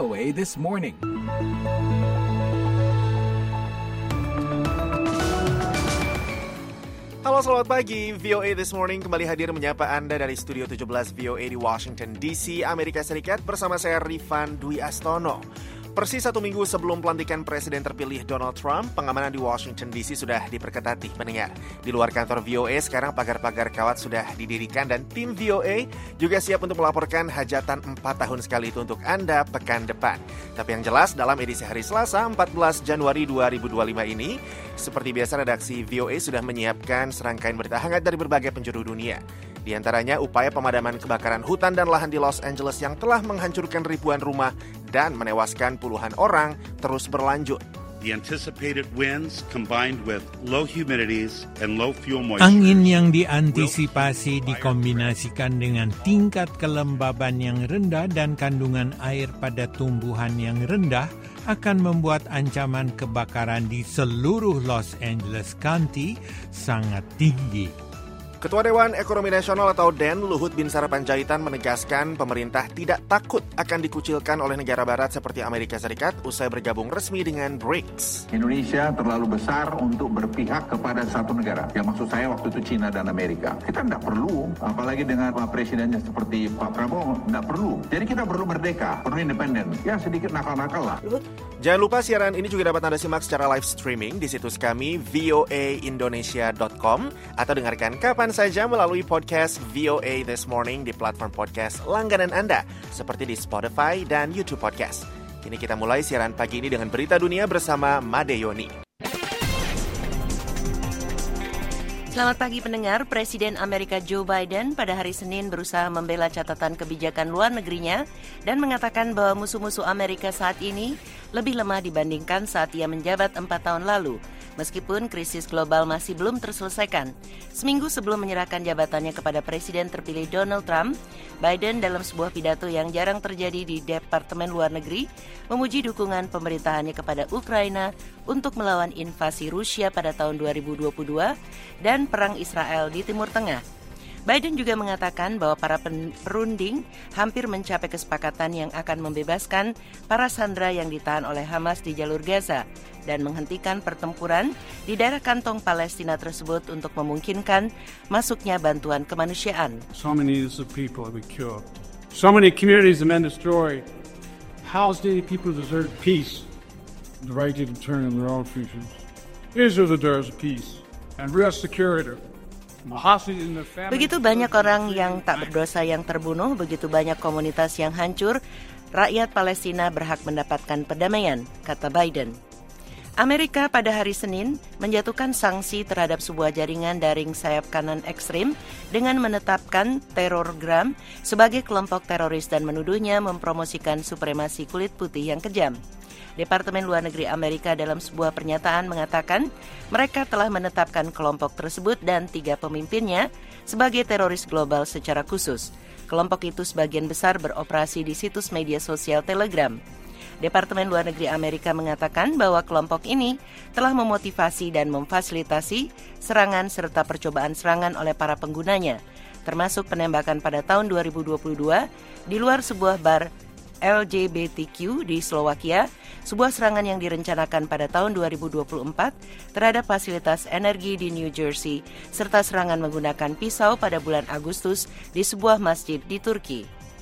VOA This Morning. Halo, selamat pagi. VOA This Morning kembali hadir menyapa Anda dari Studio 17 VOA di Washington DC, Amerika Serikat bersama saya Rifan Dwi Astono. Persis 1 minggu sebelum pelantikan Presiden terpilih Donald Trump, pengamanan di Washington DC sudah diperketati pendengar. Di luar kantor VOA sekarang pagar-pagar kawat sudah didirikan dan tim VOA juga siap untuk melaporkan hajatan 4 tahun sekali itu untuk Anda pekan depan. Tapi yang jelas dalam edisi hari Selasa 14 Januari 2025 ini, seperti biasa redaksi VOA sudah menyiapkan serangkaian berita hangat dari berbagai penjuru dunia. Di antaranya upaya pemadaman kebakaran hutan dan lahan di Los Angeles yang telah menghancurkan ribuan rumah dan menewaskan puluhan orang terus berlanjut. The anticipated winds combined with low humidities and low fuel moisture. Angin yang diantisipasi dikombinasikan dengan tingkat kelembaban yang rendah dan kandungan air pada tumbuhan yang rendah akan membuat ancaman kebakaran di seluruh Los Angeles County sangat tinggi. Ketua Dewan Ekonomi Nasional atau DEN, Luhut Binsar Panjaitan menegaskan pemerintah tidak takut akan dikucilkan oleh negara barat seperti Amerika Serikat usai bergabung resmi dengan BRICS. Indonesia terlalu besar untuk berpihak kepada satu negara. Yang maksud saya waktu itu China dan Amerika. Kita tidak perlu, apalagi dengan presidennya seperti Pak Prabowo, tidak perlu. Jadi kita perlu merdeka, perlu independen. Ya sedikit nakal-nakal lah. Jangan lupa siaran ini juga dapat Anda simak secara live streaming di situs kami voaindonesia.com atau dengarkan kapan saja melalui podcast VOA This Morning di platform podcast langganan Anda seperti di Spotify dan YouTube Podcast. Kini kita mulai siaran pagi ini dengan berita dunia bersama Made Yoni. Selamat pagi pendengar, Presiden Amerika Joe Biden pada hari Senin berusaha membela catatan kebijakan luar negerinya dan mengatakan bahwa musuh-musuh Amerika saat ini lebih lemah dibandingkan saat ia menjabat 4 tahun lalu, meskipun krisis global masih belum terselesaikan. Seminggu sebelum menyerahkan jabatannya kepada Presiden terpilih Donald Trump, Biden dalam sebuah pidato yang jarang terjadi di Departemen Luar Negeri memuji dukungan pemerintahannya kepada Ukraina untuk melawan invasi Rusia pada tahun 2022 dan perang Israel di Timur Tengah. Biden juga mengatakan bahwa para perunding hampir mencapai kesepakatan yang akan membebaskan para sandera yang ditahan oleh Hamas di jalur Gaza dan menghentikan pertempuran di daerah kantong Palestina tersebut untuk memungkinkan masuknya bantuan kemanusiaan. So many innocent people have been killed. So many communities have been destroyed. Palestinian people deserve peace, the right to determine their own futures. Israel deserves peace and real security. Begitu banyak orang yang tak berdosa yang terbunuh, begitu banyak komunitas yang hancur, rakyat Palestina berhak mendapatkan perdamaian, kata Biden. Amerika pada hari Senin menjatuhkan sanksi terhadap sebuah jaringan daring sayap kanan ekstrim dengan menetapkan Terrorgram sebagai kelompok teroris dan menuduhnya mempromosikan supremasi kulit putih yang kejam. Departemen Luar Negeri Amerika dalam sebuah pernyataan mengatakan mereka telah menetapkan kelompok tersebut dan 3 pemimpinnya sebagai teroris global secara khusus. Kelompok itu sebagian besar beroperasi di situs media sosial Telegram. Departemen Luar Negeri Amerika mengatakan bahwa kelompok ini telah memotivasi dan memfasilitasi serangan serta percobaan serangan oleh para penggunanya, termasuk penembakan pada tahun 2022 di luar sebuah bar LGBTQ di Slovakia, sebuah serangan yang direncanakan pada tahun 2024 terhadap fasilitas energi di New Jersey, serta serangan menggunakan pisau pada bulan Agustus di sebuah masjid di Turki.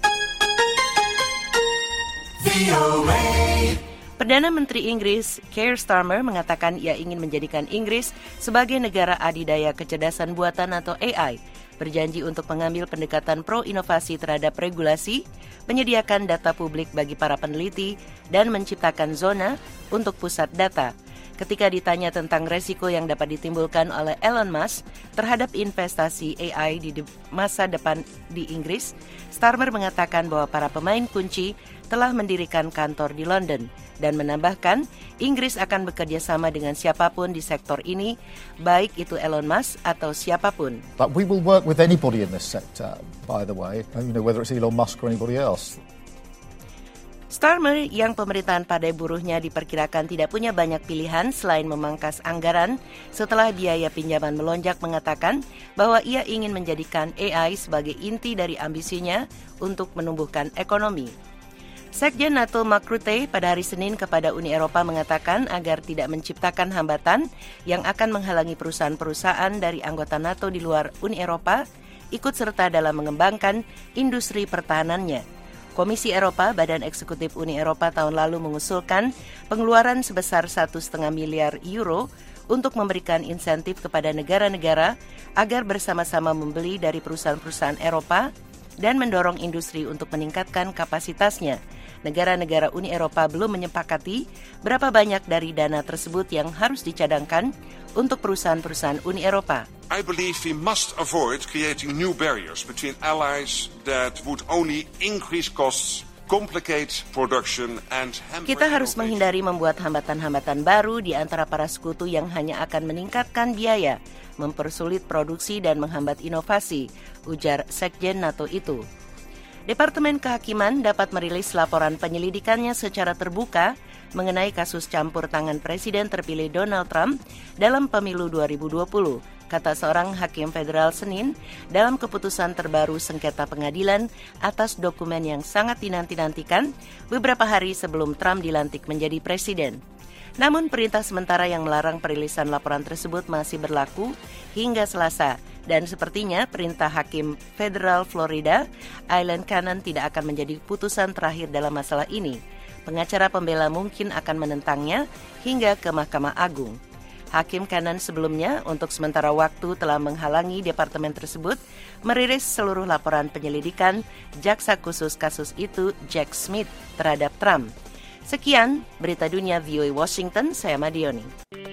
Perdana Menteri Inggris Keir Starmer mengatakan ia ingin menjadikan Inggris sebagai negara adidaya kecerdasan buatan atau AI, berjanji untuk mengambil pendekatan pro-inovasi terhadap regulasi, menyediakan data publik bagi para peneliti, dan menciptakan zona untuk pusat data. Ketika ditanya tentang resiko yang dapat ditimbulkan oleh Elon Musk terhadap investasi AI di masa depan di Inggris, Starmer mengatakan bahwa para pemain kunci telah mendirikan kantor di London dan menambahkan Inggris akan bekerja sama dengan siapapun di sektor ini, baik itu Elon Musk atau siapapun. But we will work with anybody in this sector, by the way, whether it's Elon Musk or anybody else. Starmer yang pemerintahan Partai Buruhnya diperkirakan tidak punya banyak pilihan selain memangkas anggaran setelah biaya pinjaman melonjak mengatakan bahwa ia ingin menjadikan AI sebagai inti dari ambisinya untuk menumbuhkan ekonomi. Sekjen NATO Mark Rutte pada hari Senin kepada Uni Eropa mengatakan agar tidak menciptakan hambatan yang akan menghalangi perusahaan-perusahaan dari anggota NATO di luar Uni Eropa ikut serta dalam mengembangkan industri pertahanannya. Komisi Eropa, Badan Eksekutif Uni Eropa tahun lalu mengusulkan pengeluaran sebesar 1,5 miliar euro untuk memberikan insentif kepada negara-negara agar bersama-sama membeli dari perusahaan-perusahaan Eropa dan mendorong industri untuk meningkatkan kapasitasnya. Negara-negara Uni Eropa belum menyepakati berapa banyak dari dana tersebut yang harus dicadangkan untuk perusahaan-perusahaan Uni Eropa. I believe we must avoid creating new barriers between allies that would only increase costs, complicate production and hamper. Kita harus menghindari membuat hambatan-hambatan baru di antara para sekutu yang hanya akan meningkatkan biaya, mempersulit produksi dan menghambat inovasi, ujar Sekjen NATO itu. Departemen Kehakiman dapat merilis laporan penyelidikannya secara terbuka mengenai kasus campur tangan Presiden terpilih Donald Trump dalam pemilu 2020, kata seorang hakim federal Senin dalam keputusan terbaru sengketa pengadilan atas dokumen yang sangat dinanti-nantikan beberapa hari sebelum Trump dilantik menjadi presiden. Namun perintah sementara yang melarang perilisan laporan tersebut masih berlaku hingga Selasa. Dan sepertinya perintah Hakim Federal Florida, Aileen Cannon tidak akan menjadi putusan terakhir dalam masalah ini. Pengacara pembela mungkin akan menentangnya hingga ke Mahkamah Agung. Hakim Cannon sebelumnya untuk sementara waktu telah menghalangi departemen tersebut merilis seluruh laporan penyelidikan jaksa khusus kasus itu Jack Smith terhadap Trump. Sekian Berita Dunia VOA Washington, saya Madioni.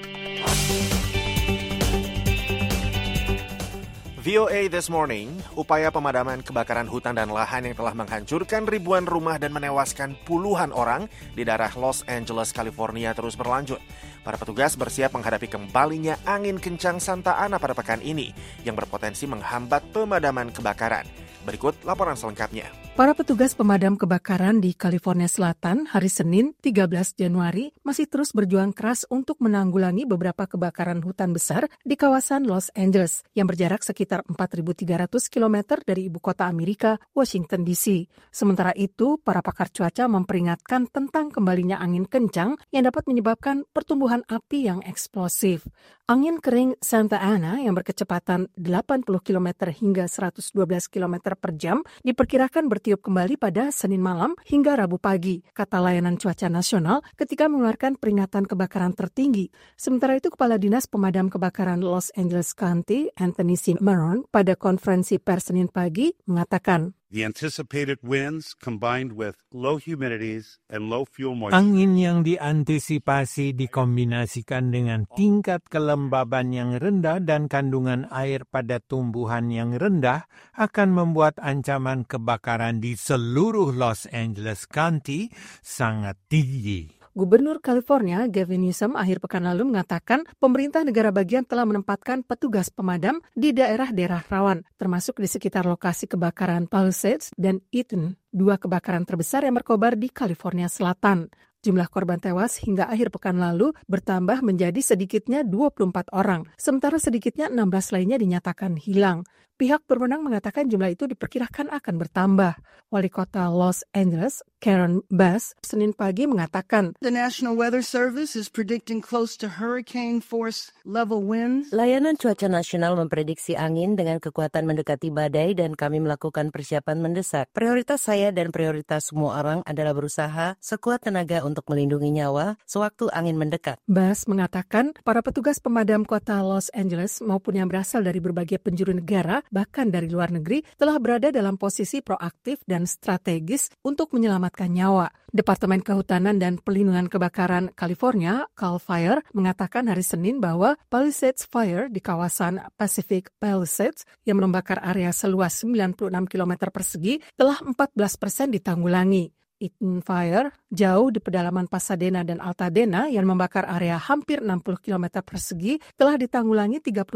VOA This Morning, upaya pemadaman kebakaran hutan dan lahan yang telah menghancurkan ribuan rumah dan menewaskan puluhan orang di daerah Los Angeles, California terus berlanjut. Para petugas bersiap menghadapi kembalinya angin kencang Santa Ana pada pekan ini yang berpotensi menghambat pemadaman kebakaran. Berikut laporan selengkapnya. Para petugas pemadam kebakaran di California Selatan hari Senin 13 Januari masih terus berjuang keras untuk menanggulangi beberapa kebakaran hutan besar di kawasan Los Angeles yang berjarak sekitar 4.300 km dari ibu kota Amerika, Washington DC. Sementara itu, para pakar cuaca memperingatkan tentang kembalinya angin kencang yang dapat menyebabkan pertumbuhan api yang eksplosif. Angin kering Santa Ana yang berkecepatan 80 km hingga 112 km per jam diperkirakan bertiup kembali pada Senin malam hingga Rabu pagi, kata Layanan Cuaca Nasional ketika mengeluarkan peringatan kebakaran tertinggi. Sementara itu, Kepala Dinas Pemadam Kebakaran Los Angeles County, Anthony Cimarron, pada konferensi pers Senin pagi mengatakan, The anticipated winds combined with low humidities and low fuel moisture. Angin yang diantisipasi dikombinasikan dengan tingkat kelembaban yang rendah dan kandungan air pada tumbuhan yang rendah akan membuat ancaman kebakaran di seluruh Los Angeles County sangat tinggi. Gubernur California, Gavin Newsom, akhir pekan lalu mengatakan pemerintah negara bagian telah menempatkan petugas pemadam di daerah-daerah rawan, termasuk di sekitar lokasi kebakaran Palisades dan Eaton, dua kebakaran terbesar yang berkobar di California Selatan. Jumlah korban tewas hingga akhir pekan lalu bertambah menjadi sedikitnya 24 orang, sementara sedikitnya 16 lainnya dinyatakan hilang. Pihak berwenang mengatakan jumlah itu diperkirakan akan bertambah. Wali kota Los Angeles, Karen Bass, Senin pagi mengatakan, The National Weather Service is predicting close to hurricane force level winds. Layanan Cuaca Nasional memprediksi angin dengan kekuatan mendekati badai dan kami melakukan persiapan mendesak. Prioritas saya dan prioritas semua orang adalah berusaha sekuat tenaga untuk melindungi nyawa sewaktu angin mendekat. Bass mengatakan para petugas pemadam kota Los Angeles maupun yang berasal dari berbagai penjuru negara, bahkan dari luar negeri, telah berada dalam posisi proaktif dan strategis untuk menyelamatkan nyawa. Departemen Kehutanan dan Pelindungan Kebakaran California, CAL FIRE, mengatakan hari Senin bahwa Palisades Fire di kawasan Pacific Palisades yang membakar area seluas 96 km persegi telah 14% ditanggulangi. Eaton Fire jauh di pedalaman Pasadena dan Altadena yang membakar area hampir 60 km persegi telah ditanggulangi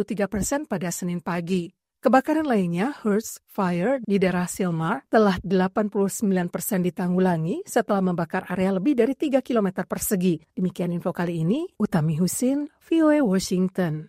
33% pada Senin pagi. Kebakaran lainnya, Hearst Fire di daerah Sylmar, telah 89% ditanggulangi setelah membakar area lebih dari 3 km persegi. Demikian info kali ini, Utami Husin, VOA Washington.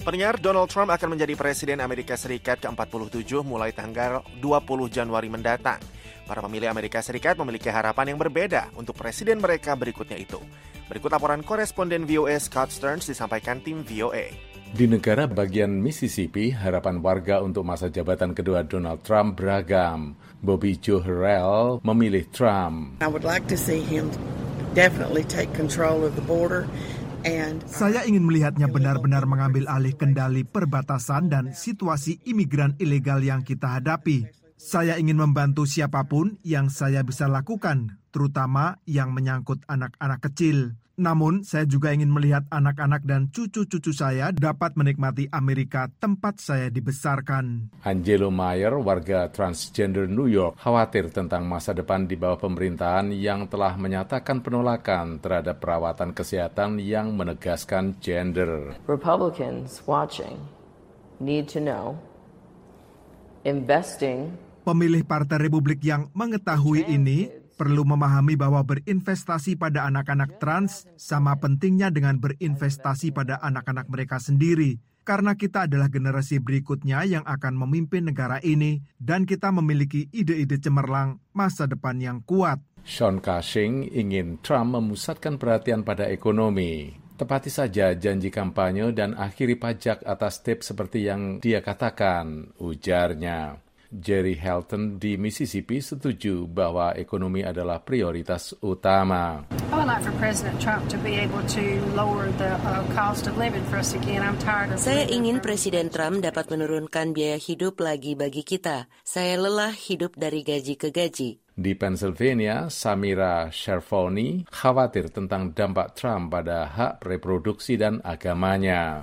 Pendengar, Donald Trump akan menjadi Presiden Amerika Serikat ke-47 mulai tanggal 20 Januari mendatang. Para pemilih Amerika Serikat memiliki harapan yang berbeda untuk presiden mereka berikutnya itu. Berikut laporan koresponden VOA Scott Stearns disampaikan tim VOA. Di negara bagian Mississippi, harapan warga untuk masa jabatan kedua Donald Trump beragam. Bobby Joe Harrell memilih Trump. I would like to see him definitely take control of the border. Saya ingin melihatnya benar-benar mengambil alih kendali perbatasan dan situasi imigran ilegal yang kita hadapi. Saya ingin membantu siapapun yang saya bisa lakukan, terutama yang menyangkut anak-anak kecil. Namun, saya juga ingin melihat anak-anak dan cucu-cucu saya dapat menikmati Amerika tempat saya dibesarkan. Angelo Mayer, warga transgender New York, khawatir tentang masa depan di bawah pemerintahan yang telah menyatakan penolakan terhadap perawatan kesehatan yang menegaskan gender. Republicans watching need to know investing. Pemilih Partai Republik yang mengetahui ini perlu memahami bahwa berinvestasi pada anak-anak trans sama pentingnya dengan berinvestasi pada anak-anak mereka sendiri. Karena kita adalah generasi berikutnya yang akan memimpin negara ini dan kita memiliki ide-ide cemerlang masa depan yang kuat. Sean Cushing ingin Trump memusatkan perhatian pada ekonomi. Tepati saja janji kampanye dan akhiri pajak atas tip seperti yang dia katakan, ujarnya. Jerry Helton di Mississippi setuju bahwa ekonomi adalah prioritas utama. I would like for President Trump to be able to lower the cost of living for us again. I'm tired of. Saya ingin Presiden Trump dapat menurunkan biaya hidup lagi bagi kita. Saya lelah hidup dari gaji ke gaji. Di Pennsylvania, Samira Sherfoni khawatir tentang dampak Trump pada hak reproduksi dan agamanya.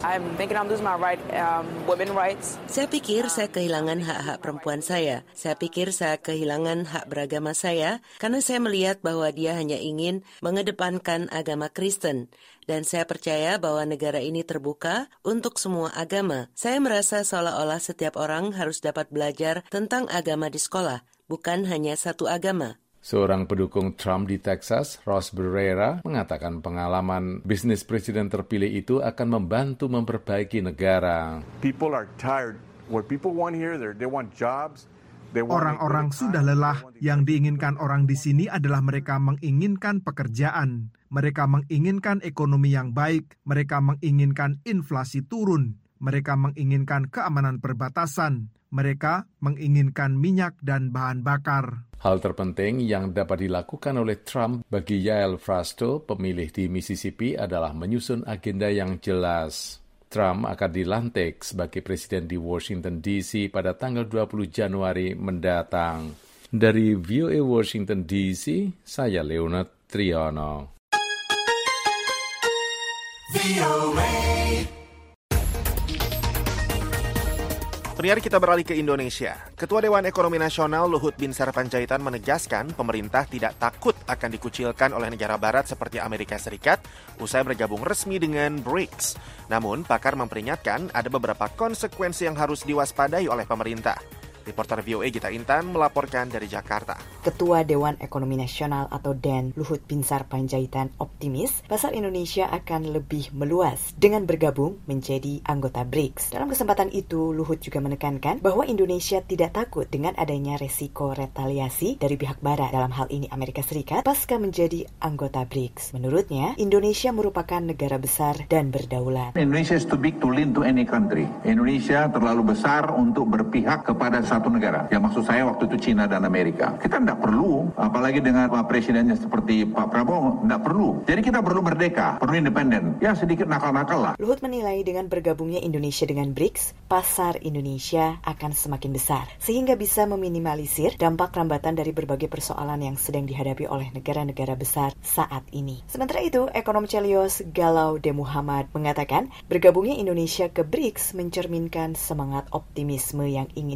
Saya pikir saya kehilangan hak-hak perempuan saya. Saya pikir saya kehilangan hak beragama saya karena saya melihat bahwa dia hanya ingin mengedepankan agama Kristen. Dan saya percaya bahwa negara ini terbuka untuk semua agama. Saya merasa seolah-olah setiap orang harus dapat belajar tentang agama di sekolah, bukan hanya satu agama. Seorang pendukung Trump di Texas, Ross Barrera, mengatakan pengalaman bisnis presiden terpilih itu akan membantu memperbaiki negara. People are tired. What people want here, they want jobs. Orang-orang sudah lelah. Yang diinginkan orang di sini adalah mereka menginginkan pekerjaan. Mereka menginginkan ekonomi yang baik. Mereka menginginkan inflasi turun. Mereka menginginkan keamanan perbatasan. Mereka menginginkan minyak dan bahan bakar. Hal terpenting yang dapat dilakukan oleh Trump bagi Yael Frasto, pemilih di Mississippi, adalah menyusun agenda yang jelas. Trump akan dilantik sebagai presiden di Washington DC pada tanggal 20 Januari mendatang. Dari VOA Washington DC, saya Leonard Triono. Pendengar, kita beralih ke Indonesia. Ketua Dewan Ekonomi Nasional Luhut Binsar Panjaitan menegaskan pemerintah tidak takut akan dikucilkan oleh negara barat seperti Amerika Serikat usai bergabung resmi dengan BRICS. Namun, pakar memperingatkan ada beberapa konsekuensi yang harus diwaspadai oleh pemerintah. Reporter VOA Gita Intan melaporkan dari Jakarta. Ketua Dewan Ekonomi Nasional atau DEN Luhut Binsar Panjaitan optimis pasar Indonesia akan lebih meluas dengan bergabung menjadi anggota BRICS. Dalam kesempatan itu, Luhut juga menekankan bahwa Indonesia tidak takut dengan adanya resiko retaliasi dari pihak barat, dalam hal ini Amerika Serikat, pasca menjadi anggota BRICS. Menurutnya, Indonesia merupakan negara besar dan berdaulat. Indonesia is too big to lean to any country. Indonesia terlalu besar untuk berpihak kepada satu negara. Yang maksud saya waktu itu China dan Amerika. Kita tidak perlu, apalagi dengan presidennya seperti Pak Prabowo, tidak perlu. Jadi kita perlu merdeka, perlu independen. Ya sedikit nakal-nakal lah. Luhut menilai dengan bergabungnya Indonesia dengan BRICS, pasar Indonesia akan semakin besar. Sehingga bisa meminimalisir dampak rambatan dari berbagai persoalan yang sedang dihadapi oleh negara-negara besar saat ini. Sementara itu, ekonom Celios Galau De Muhammad mengatakan, bergabungnya Indonesia ke BRICS mencerminkan semangat optimisme yang ingin disampaikan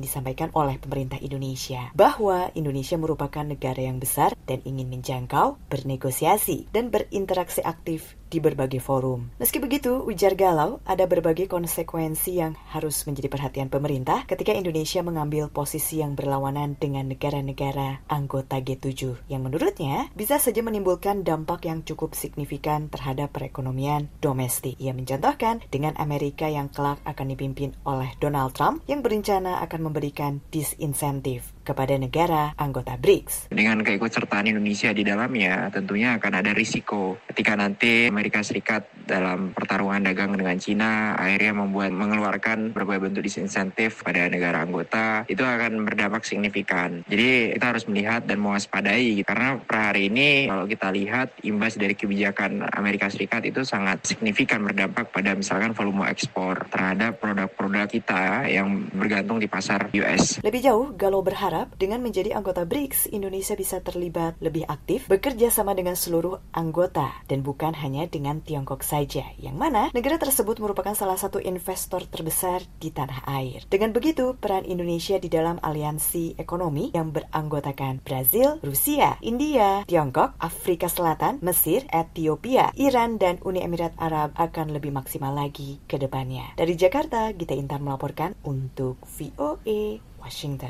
disampaikan oleh pemerintah Indonesia bahwa Indonesia merupakan negara yang besar dan ingin menjangkau, bernegosiasi, dan berinteraksi aktif di berbagai forum. Meski begitu, ujar Galau, ada berbagai konsekuensi yang harus menjadi perhatian pemerintah ketika Indonesia mengambil posisi yang berlawanan dengan negara-negara anggota G7, yang menurutnya bisa saja menimbulkan dampak yang cukup signifikan terhadap perekonomian domestik. Ia mencontohkan dengan Amerika yang kelak akan dipimpin oleh Donald Trump yang berencana akan memberikan disinsentif kepada negara anggota BRICS. Dengan keikutsertaan Indonesia di dalamnya, tentunya akan ada risiko ketika nanti Amerika Serikat dalam pertarungan dagang dengan Cina akhirnya mengeluarkan berbagai bentuk disinsentif pada negara anggota, itu akan berdampak signifikan. Jadi kita harus melihat dan mewaspadai, karena per hari ini kalau kita lihat imbas dari kebijakan Amerika Serikat itu sangat signifikan berdampak pada misalkan volume ekspor terhadap produk-produk kita yang bergantung di pasar US. Lebih jauh, Galau berharap dengan menjadi anggota BRICS, Indonesia bisa terlibat lebih aktif bekerja sama dengan seluruh anggota dan bukan hanya dengan Tiongkok saja, yang mana negara tersebut merupakan salah satu investor terbesar di tanah air. Dengan begitu, peran Indonesia di dalam aliansi ekonomi yang beranggotakan Brazil, Rusia, India, Tiongkok, Afrika Selatan, Mesir, Ethiopia, Iran, dan Uni Emirat Arab akan lebih maksimal lagi ke depannya. Dari Jakarta, Gita Intan melaporkan untuk VOA Washington.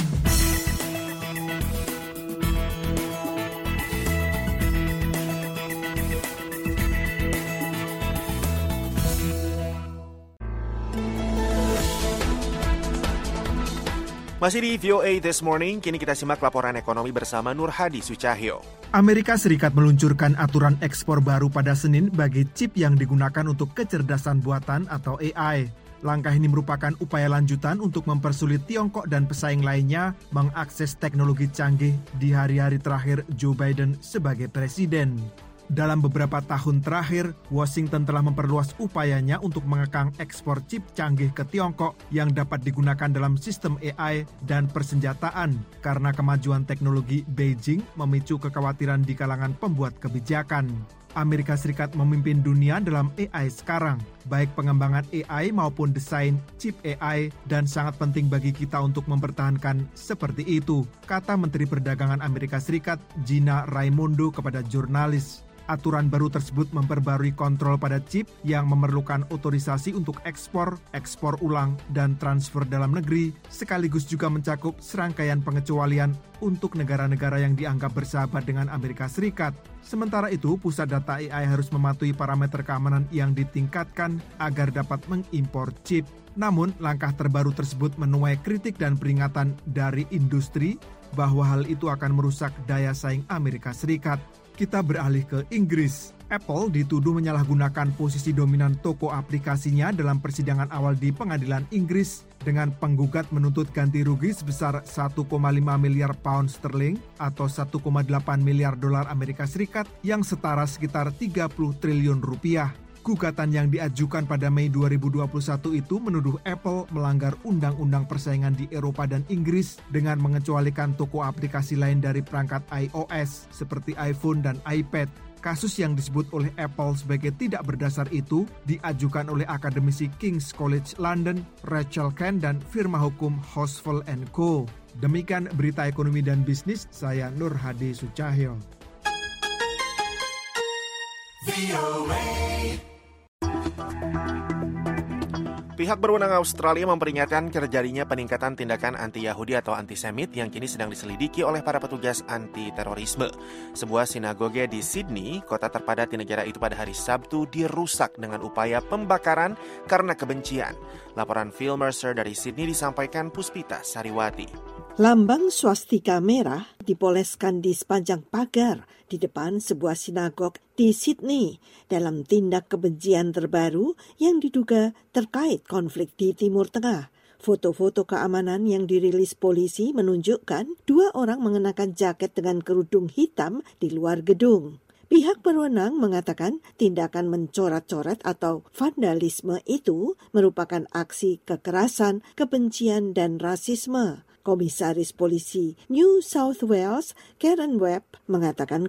Masih di VOA This Morning, kini kita simak laporan ekonomi bersama Nur Hadi Sucahyo. Amerika Serikat meluncurkan aturan ekspor baru pada Senin bagi chip yang digunakan untuk kecerdasan buatan atau AI. Langkah ini merupakan upaya lanjutan untuk mempersulit Tiongkok dan pesaing lainnya mengakses teknologi canggih di hari-hari terakhir Joe Biden sebagai presiden. Dalam beberapa tahun terakhir, Washington telah memperluas upayanya untuk mengekang ekspor chip canggih ke Tiongkok yang dapat digunakan dalam sistem AI dan persenjataan karena kemajuan teknologi Beijing memicu kekhawatiran di kalangan pembuat kebijakan. Amerika Serikat memimpin dunia dalam AI sekarang, baik pengembangan AI maupun desain chip AI, dan sangat penting bagi kita untuk mempertahankan seperti itu, kata Menteri Perdagangan Amerika Serikat Gina Raimondo kepada jurnalis. Aturan baru tersebut memperbarui kontrol pada chip yang memerlukan otorisasi untuk ekspor, ekspor ulang, dan transfer dalam negeri, sekaligus juga mencakup serangkaian pengecualian untuk negara-negara yang dianggap bersahabat dengan Amerika Serikat. Sementara itu, pusat data AI harus mematuhi parameter keamanan yang ditingkatkan agar dapat mengimpor chip. Namun, langkah terbaru tersebut menuai kritik dan peringatan dari industri bahwa hal itu akan merusak daya saing Amerika Serikat. Kita beralih ke Inggris. Apple dituduh menyalahgunakan posisi dominan toko aplikasinya dalam persidangan awal di pengadilan Inggris dengan penggugat menuntut ganti rugi sebesar 1,5 miliar pound sterling atau 1,8 miliar dolar Amerika Serikat yang setara sekitar 30 triliun rupiah. Gugatan yang diajukan pada Mei 2021 itu menuduh Apple melanggar undang-undang persaingan di Eropa dan Inggris dengan mengecualikan toko aplikasi lain dari perangkat iOS seperti iPhone dan iPad. Kasus yang disebut oleh Apple sebagai tidak berdasar itu diajukan oleh akademisi King's College London, Rachel Ken, dan firma hukum Hosful & Co. Demikian berita ekonomi dan bisnis, saya Nur Hadi Sucahyo. Pihak berwenang Australia memperingatkan terjadinya peningkatan tindakan anti-Yahudi atau antisemit yang kini sedang diselidiki oleh para petugas anti-terorisme. Sebuah sinagoge di Sydney, kota terpadat di negara itu pada hari Sabtu, dirusak dengan upaya pembakaran karena kebencian. Laporan Phil Mercer dari Sydney disampaikan Puspita Sariwati. Lambang swastika merah dipoleskan di sepanjang pagar di depan sebuah sinagog di Sydney dalam tindak kebencian terbaru yang diduga terkait konflik di Timur Tengah. Foto-foto keamanan yang dirilis polisi menunjukkan 2 orang mengenakan jaket dengan kerudung hitam di luar gedung. Pihak berwenang mengatakan tindakan mencoret-coret atau vandalisme itu merupakan aksi kekerasan, kebencian, dan rasisme. Komisaris Polisi New South Wales, Karen Webb, mengatakan,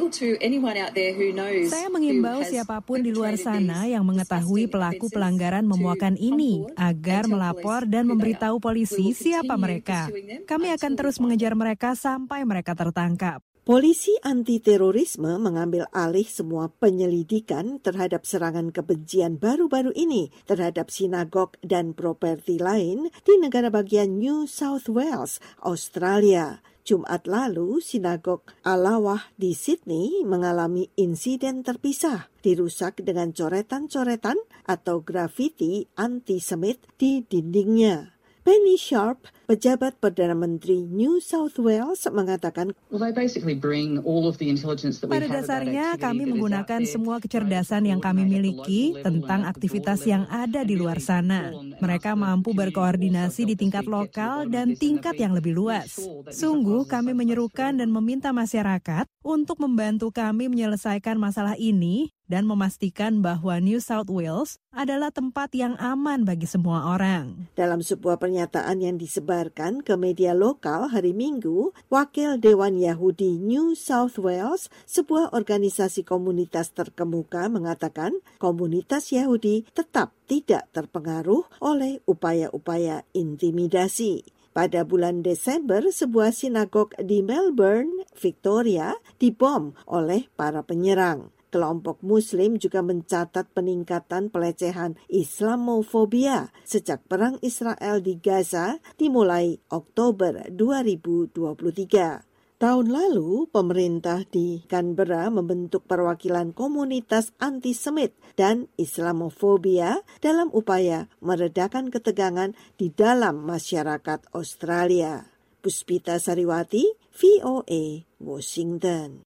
Saya mengimbau siapapun di luar sana yang mengetahui pelaku pelanggaran memuakan ini agar melapor dan memberitahu polisi siapa mereka. Kami akan terus mengejar mereka sampai mereka tertangkap. Polisi anti-terorisme mengambil alih semua penyelidikan terhadap serangan kebencian baru-baru ini terhadap sinagog dan properti lain di negara bagian New South Wales, Australia. Jumat lalu, sinagog Alawah di Sydney mengalami insiden terpisah, dirusak dengan coretan-coretan atau grafiti antisemit di dindingnya. Penny Sharp, pejabat Perdana Menteri New South Wales, mengatakan, pada dasarnya kami menggunakan semua kecerdasan yang kami miliki tentang aktivitas yang ada di luar sana. Mereka mampu berkoordinasi di tingkat lokal dan tingkat yang lebih luas. Sungguh kami menyerukan dan meminta masyarakat untuk membantu kami menyelesaikan masalah ini dan memastikan bahwa New South Wales adalah tempat yang aman bagi semua orang. Dalam sebuah pernyataan yang disebarkan ke media lokal hari Minggu, Wakil Dewan Yahudi New South Wales, sebuah organisasi komunitas terkemuka, mengatakan komunitas Yahudi tetap tidak terpengaruh oleh upaya-upaya intimidasi. Pada bulan Desember, sebuah sinagog di Melbourne, Victoria, dibom oleh para penyerang. Kelompok Muslim juga mencatat peningkatan pelecehan Islamofobia sejak Perang Israel di Gaza dimulai Oktober 2023. Tahun lalu, pemerintah di Canberra membentuk perwakilan komunitas antisemit dan Islamofobia dalam upaya meredakan ketegangan di dalam masyarakat Australia. Puspita Sariwati, VOA, Washington.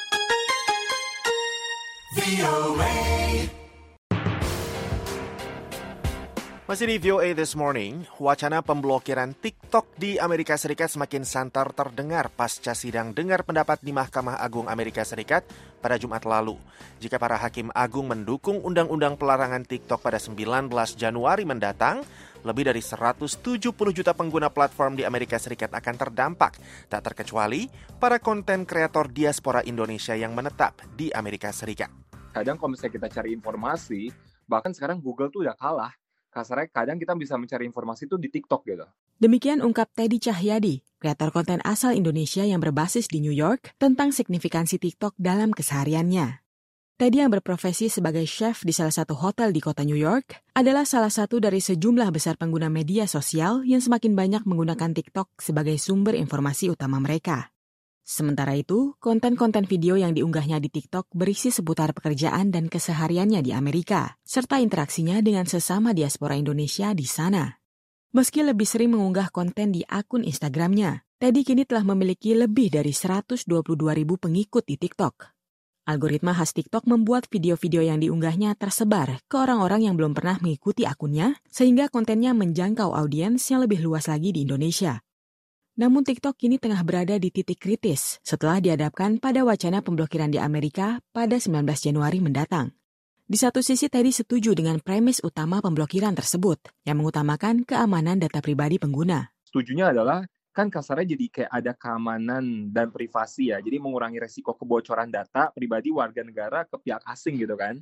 Masih di VOA This Morning, wacana pemblokiran TikTok di Amerika Serikat semakin santer terdengar pasca sidang dengar pendapat di Mahkamah Agung Amerika Serikat pada Jumat lalu. Jika para hakim agung mendukung undang-undang pelarangan TikTok pada 19 Januari mendatang, lebih dari 170 juta pengguna platform di Amerika Serikat akan terdampak, tak terkecuali para konten kreator diaspora Indonesia yang menetap di Amerika Serikat. Kadang kalau misalnya kita cari informasi, bahkan sekarang Google tuh udah kalah. Kasarnya kadang kita bisa mencari informasi tuh di TikTok gitu. Demikian ungkap Teddy Cahyadi, kreator konten asal Indonesia yang berbasis di New York tentang signifikansi TikTok dalam kesehariannya. Teddy yang berprofesi sebagai chef di salah satu hotel di kota New York adalah salah satu dari sejumlah besar pengguna media sosial yang semakin banyak menggunakan TikTok sebagai sumber informasi utama mereka. Sementara itu, konten-konten video yang diunggahnya di TikTok berisi seputar pekerjaan dan kesehariannya di Amerika, serta interaksinya dengan sesama diaspora Indonesia di sana. Meski lebih sering mengunggah konten di akun Instagramnya, Teddy kini telah memiliki lebih dari 122.000 pengikut di TikTok. Algoritma khas TikTok membuat video-video yang diunggahnya tersebar ke orang-orang yang belum pernah mengikuti akunnya, sehingga kontennya menjangkau audiens yang lebih luas lagi di Indonesia. Namun TikTok kini tengah berada di titik kritis setelah dihadapkan pada wacana pemblokiran di Amerika pada 19 Januari mendatang. Di satu sisi Teddy setuju dengan premis utama pemblokiran tersebut yang mengutamakan keamanan data pribadi pengguna. Setujunya adalah kan kasarnya jadi kayak ada keamanan dan privasi ya. Jadi mengurangi resiko kebocoran data pribadi warga negara ke pihak asing gitu kan.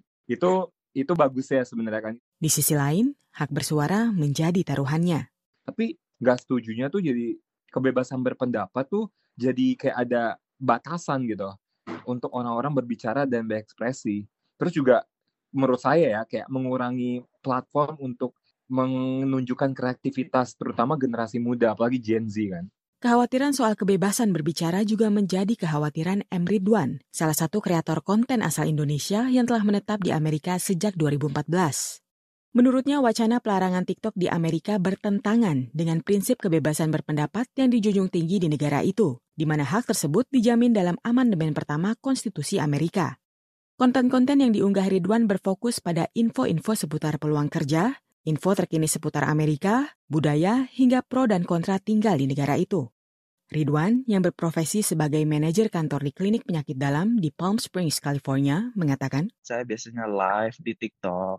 Itu bagus ya sebenarnya kan. Di sisi lain, hak bersuara menjadi taruhannya. Tapi nggak setujunya tuh jadi kebebasan berpendapat tuh jadi kayak ada batasan gitu untuk orang-orang berbicara dan berekspresi. Terus juga menurut saya ya kayak mengurangi platform untuk menunjukkan kreativitas terutama generasi muda apalagi Gen Z kan. Kekhawatiran soal kebebasan berbicara juga menjadi kekhawatiran M. Ridwan, salah satu kreator konten asal Indonesia yang telah menetap di Amerika sejak 2014. Menurutnya, wacana pelarangan TikTok di Amerika bertentangan dengan prinsip kebebasan berpendapat yang dijunjung tinggi di negara itu, di mana hak tersebut dijamin dalam amandemen pertama Konstitusi Amerika. Konten-konten yang diunggah Ridwan berfokus pada info-info seputar peluang kerja, info terkini seputar Amerika, budaya, hingga pro dan kontra tinggal di negara itu. Ridwan, yang berprofesi sebagai manajer kantor di klinik penyakit dalam di Palm Springs, California, mengatakan, saya biasanya live di TikTok.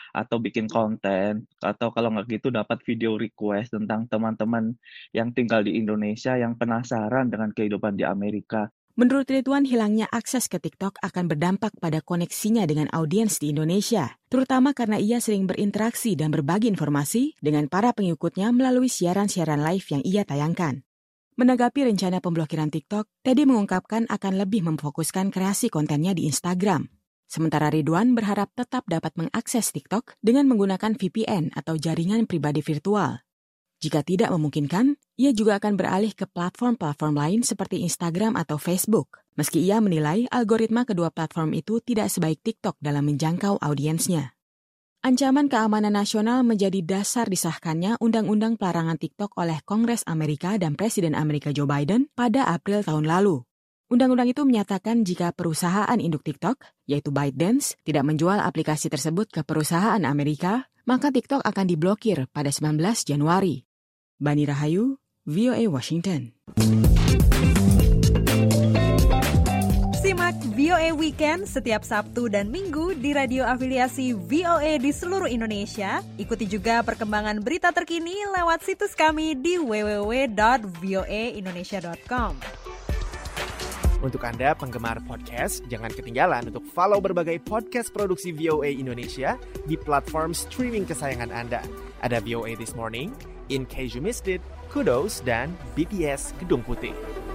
atau bikin konten, atau kalau nggak gitu dapat video request tentang teman-teman yang tinggal di Indonesia yang penasaran dengan kehidupan di Amerika. Menurut Ridwan, hilangnya akses ke TikTok akan berdampak pada koneksinya dengan audiens di Indonesia, terutama karena ia sering berinteraksi dan berbagi informasi dengan para pengikutnya melalui siaran-siaran live yang ia tayangkan. Menanggapi rencana pemblokiran TikTok, Teddy mengungkapkan akan lebih memfokuskan kreasi kontennya di Instagram. Sementara Ridwan berharap tetap dapat mengakses TikTok dengan menggunakan VPN atau jaringan pribadi virtual. Jika tidak memungkinkan, ia juga akan beralih ke platform-platform lain seperti Instagram atau Facebook. Meski ia menilai algoritma kedua platform itu tidak sebaik TikTok dalam menjangkau audiensnya. Ancaman keamanan nasional menjadi dasar disahkannya Undang-Undang Pelarangan TikTok oleh Kongres Amerika dan Presiden Amerika Joe Biden pada April tahun lalu. Undang-undang itu menyatakan jika perusahaan induk TikTok, yaitu ByteDance, tidak menjual aplikasi tersebut ke perusahaan Amerika, maka TikTok akan diblokir pada 19 Januari. Bani Rahayu, VOA Washington. Simak VOA Weekend setiap Sabtu dan Minggu di radio afiliasi VOA di seluruh Indonesia. Ikuti juga perkembangan berita terkini lewat situs kami di www.voaindonesia.com. Untuk Anda penggemar podcast, jangan ketinggalan untuk follow berbagai podcast produksi VOA Indonesia di platform streaming kesayangan Anda. Ada VOA This Morning, In Case You Missed It, Kudos, dan BTS Gedung Putih.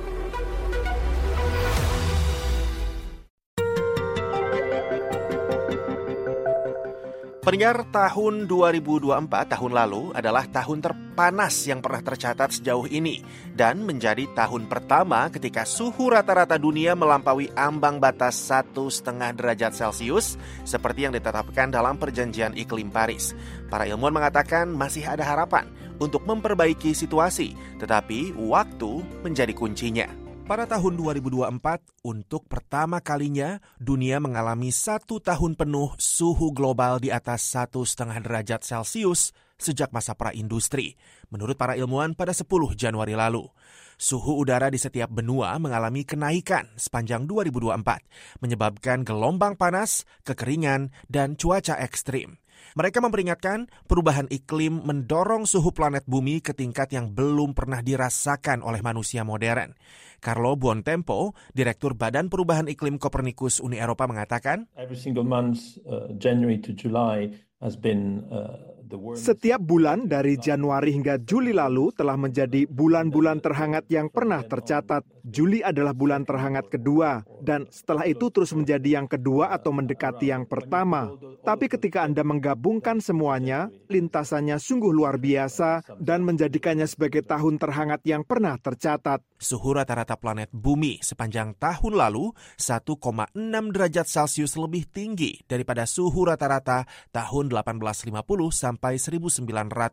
Pendengar, tahun 2024, tahun lalu, adalah tahun terpanas yang pernah tercatat sejauh ini dan menjadi tahun pertama ketika suhu rata-rata dunia melampaui ambang batas 1,5 derajat Celcius seperti yang ditetapkan dalam Perjanjian Iklim Paris. Para ilmuwan mengatakan masih ada harapan untuk memperbaiki situasi, tetapi waktu menjadi kuncinya. Pada tahun 2024, untuk pertama kalinya dunia mengalami 1 tahun penuh suhu global di atas 1,5 derajat Celcius sejak masa praindustri, menurut para ilmuwan pada 10 Januari lalu. Suhu udara di setiap benua mengalami kenaikan sepanjang 2024, menyebabkan gelombang panas, kekeringan, dan cuaca ekstrim. Mereka memperingatkan perubahan iklim mendorong suhu planet bumi ke tingkat yang belum pernah dirasakan oleh manusia modern. Carlo Buontempo, Direktur Badan Perubahan Iklim Copernicus Uni Eropa mengatakan, Every single month, January to July has been Setiap bulan dari Januari hingga Juli lalu telah menjadi bulan-bulan terhangat yang pernah tercatat. Juli adalah bulan terhangat kedua, dan setelah itu terus menjadi yang kedua atau mendekati yang pertama. Tapi ketika Anda menggabungkan semuanya, lintasannya sungguh luar biasa dan menjadikannya sebagai tahun terhangat yang pernah tercatat. Suhu rata-rata planet bumi sepanjang tahun lalu 1,6 derajat Celcius lebih tinggi daripada suhu rata-rata tahun 1850 sampai 1900.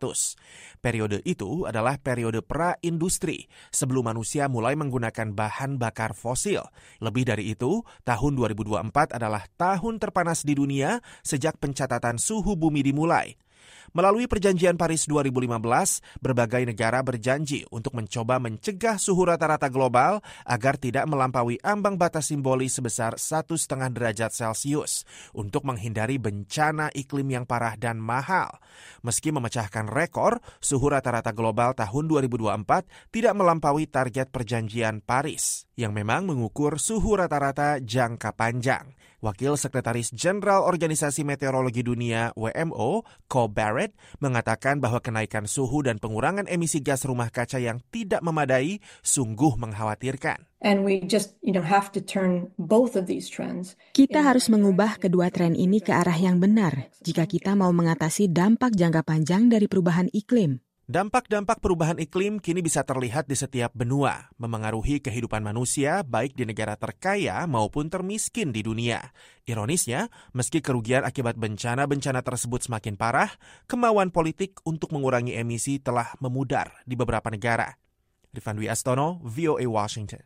Periode itu adalah periode pra-industri, sebelum manusia mulai menggunakan bahan bakar fosil. Lebih dari itu, tahun 2024 adalah tahun terpanas di dunia sejak pencatatan suhu bumi dimulai. Melalui Perjanjian Paris 2015, berbagai negara berjanji untuk mencoba mencegah suhu rata-rata global agar tidak melampaui ambang batas simbolis sebesar 1,5 derajat Celcius untuk menghindari bencana iklim yang parah dan mahal. Meski memecahkan rekor, suhu rata-rata global tahun 2024 tidak melampaui target Perjanjian Paris, yang memang mengukur suhu rata-rata jangka panjang. Wakil Sekretaris Jenderal Organisasi Meteorologi Dunia (WMO), Co Barrett, mengatakan bahwa kenaikan suhu dan pengurangan emisi gas rumah kaca yang tidak memadai sungguh mengkhawatirkan. And we just, have to turn both of these trends. Kita harus mengubah kedua tren ini ke arah yang benar jika kita mau mengatasi dampak jangka panjang dari perubahan iklim. Dampak-dampak perubahan iklim kini bisa terlihat di setiap benua, memengaruhi kehidupan manusia baik di negara terkaya maupun termiskin di dunia. Ironisnya, meski kerugian akibat bencana-bencana tersebut semakin parah, kemauan politik untuk mengurangi emisi telah memudar di beberapa negara. Rifan Dwi Astono, VOA Washington.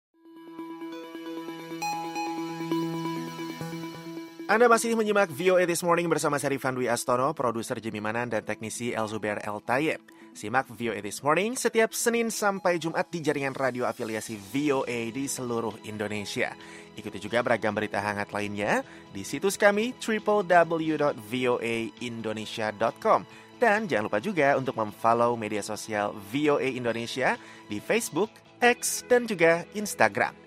Anda masih menyimak VOA This Morning bersama saya Rifan Dwi Astono, produser Jimmy Manan, dan teknisi Elzuber El Tayeb. Simak VOA This Morning setiap Senin sampai Jumat di jaringan radio afiliasi VOA di seluruh Indonesia. Ikuti juga beragam berita hangat lainnya di situs kami www.voaindonesia.com. Dan jangan lupa juga untuk memfollow media sosial VOA Indonesia di Facebook, X, dan juga Instagram.